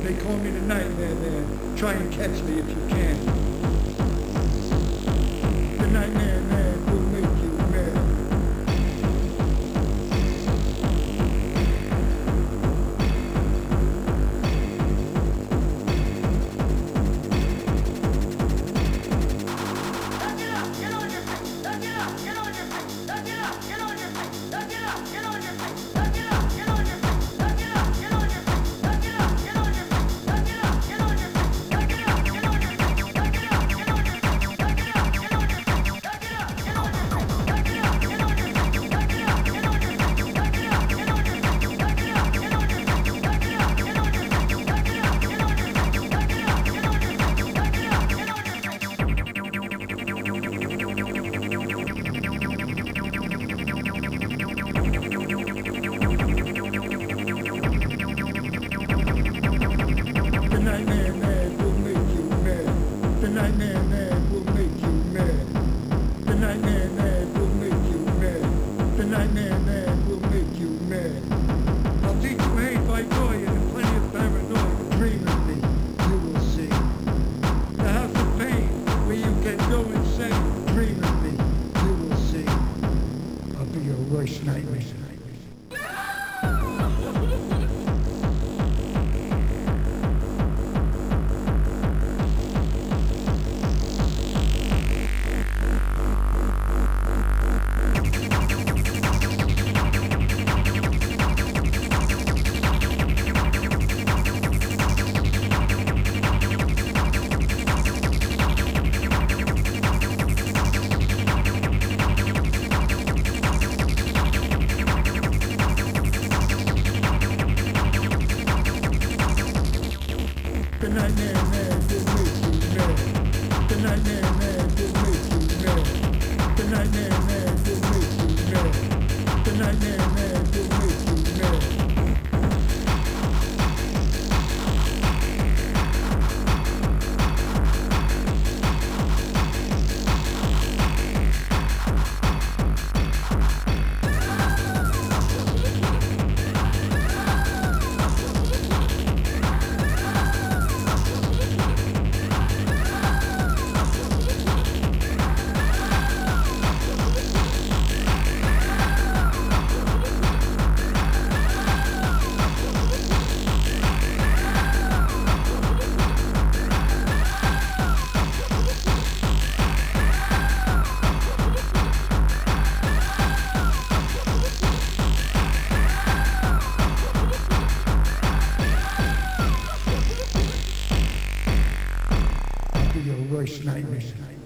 They call me the Nightmare Man. Try and catch me if you can. The Nightmare Man will make you mad. Worst nightmare. The Nightmare Man will make you mad. The Nightmare Man will make you mad. The Nightmare Man will make you mad. The Nightmare Man will make you mad. Your worst nightmare.